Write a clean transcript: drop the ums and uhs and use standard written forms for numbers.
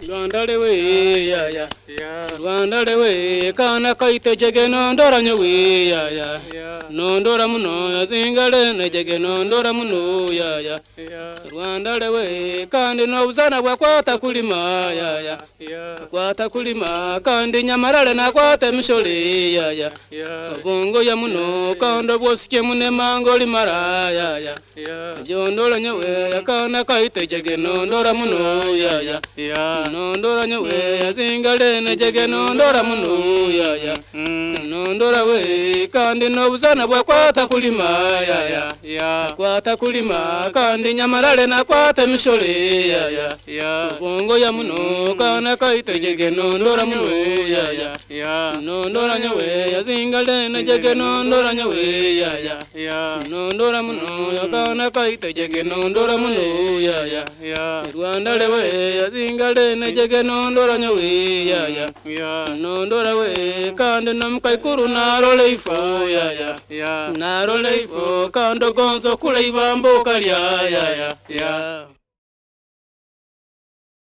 Rwanda lewe ya Rwanda lewe kana kaite jege nondora nyowe ya nondora muno yazingale ne jege nondora muno ya Rwanda lewe kandi no buzana bwa kwata kulima ya kwata kulima kandi nyamarale na kwata mishole ya bongo ya muno kando bosike mune mango limara ya jondora nyowe kana kaite jege nondora muno ya nondora nyowe yazingale ne jege nondora muno ya nondora we kandi no buzana bwa kwata kulima ya kwata kulima kandi nyamarale na kwata mishole ya bongo ya muno kana kaite jege nondora muno ya nondora nyowe yazingale ne jege nondora nyowe ya nondora muno kana kaite jege nondora muno ya Rwanda lewe yazingale ne jege nondora nyowe ya nondora we kandi namkaikuru narole ifo ya narole ifo kando gonzo kule ibambo kalya ya